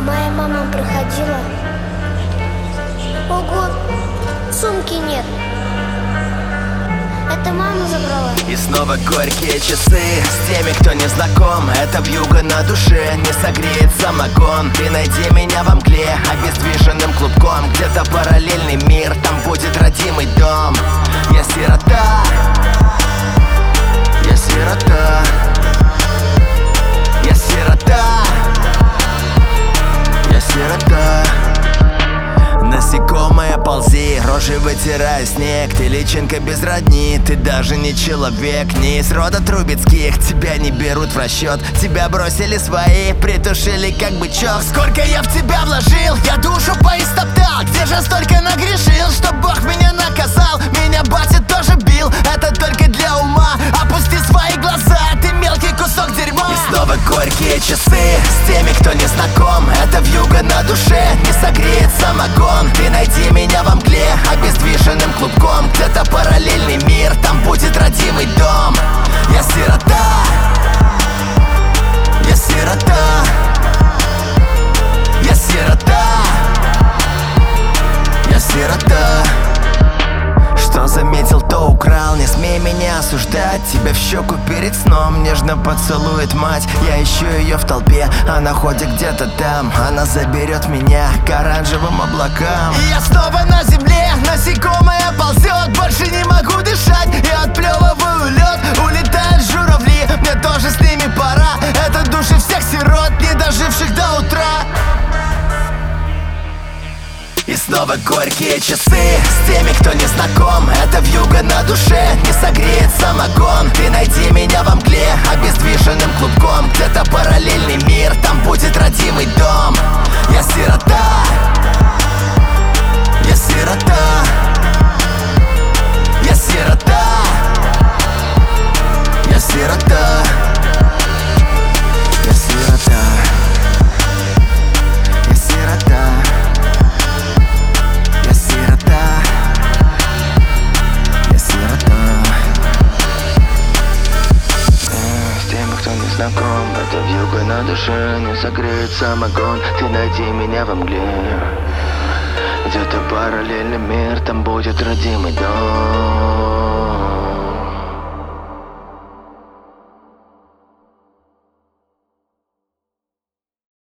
Моя мама приходила. Ого, сумки нет. Это мама забрала. И снова горькие часы с теми, кто не знаком. Это вьюга на душе, не согреет самогон. Ты найди меня во мгле, обездвиженным клубком. Где-то параллельный мир, там будет родимый дом. Я сирота, я сирота, я сирота, я сирота. Насекомое, ползи, рожей вытирая снег. Ты личинка без родни, ты даже не человек. Не из рода Трубецких, тебя не берут в расчет. Тебя бросили свои, притушили как бычок. Сколько я в тебя вложил, я душу поистоптал. Где же столько нагрешил, что Бог меня наказал? Меня батя тоже бил, это только для ума. Опусти свои глаза, ты мелкий кусок дерьма. И снова горькие часы с теми, кто не знаком. Это вьюга на душе, не согреет самогон. Ты найди меня во мгле, обездвиженным клубком. Где-то параллельный мир, там будет родимый дом. Я сирота, я сирота, я сирота, я сирота. Что заметил, то украл, не смей меня осуждать. Тебя в щеку перед сном нежно поцелует мать. Я ищу ее в толпе, она ходит где-то там. Она заберет меня к оранжевым облакам. И я снова на земле, насекомое ползет. Больше не могу дышать, я отплевываю лед. Улетают журавли, мне тоже с ними пора. Это души всех сирот, не доживших до утра. И снова горькие часы с теми, кто не знаком. Это вьюга на душе, не согреет самогон. Ты найди меня во мгле, обездвиженным клубком. Где-то параллельный мир, там будет родимый дом. Я сирота, я сирота, я сирота, я сирота, я сирота, я сирота. Знаком, это вьюга на душе, не согреет самогон. Ты найди меня во мгле, где-то параллельный мир, там будет родимый дом.